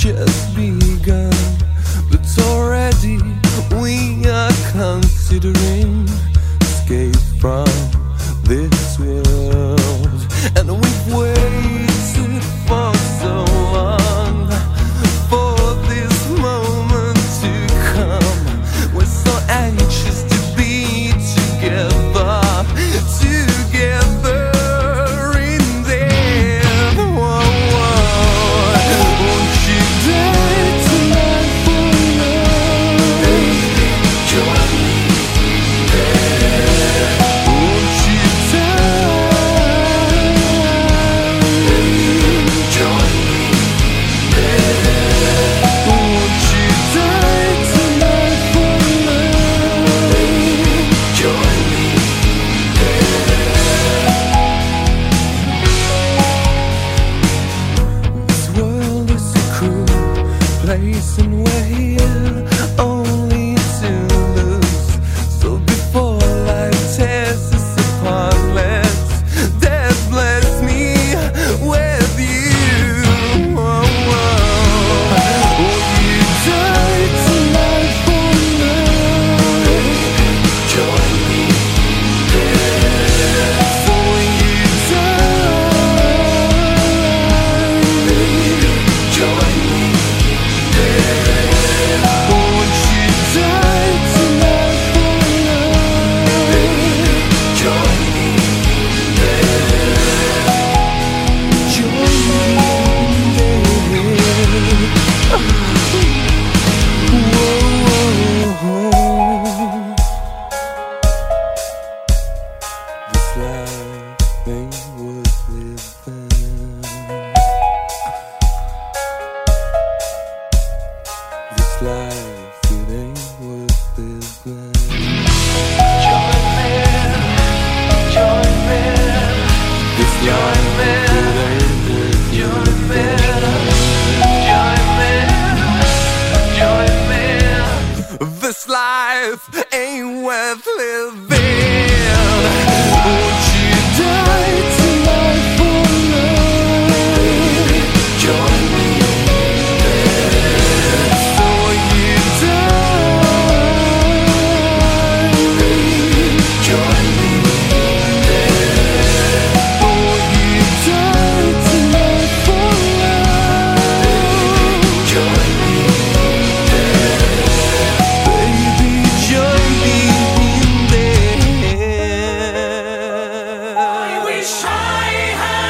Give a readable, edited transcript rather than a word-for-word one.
just begun, but already we are considering escape from this world. And we've waited for so long for this moment to come. We're so anxious to be together, together in there. Whoa, whoa. Won't you die tonight for love? Baby, join me there. Won't you die? Baby, join me there. Won't you die tonight for love? Baby, join me there. This world is a cruel place, and we're here only to lose. So before life tears us apart, death bless me with you. Whoa, whoa. Will you die tonight for love? Join me there. So when you die, join me there. Won't you die tonight for love? Join me there. Join me there. Whoa. This life ain't worth living. This life, it ain't worth living. Join me, join me. This life, it ain't worth living. Join me. This life ain't worth living.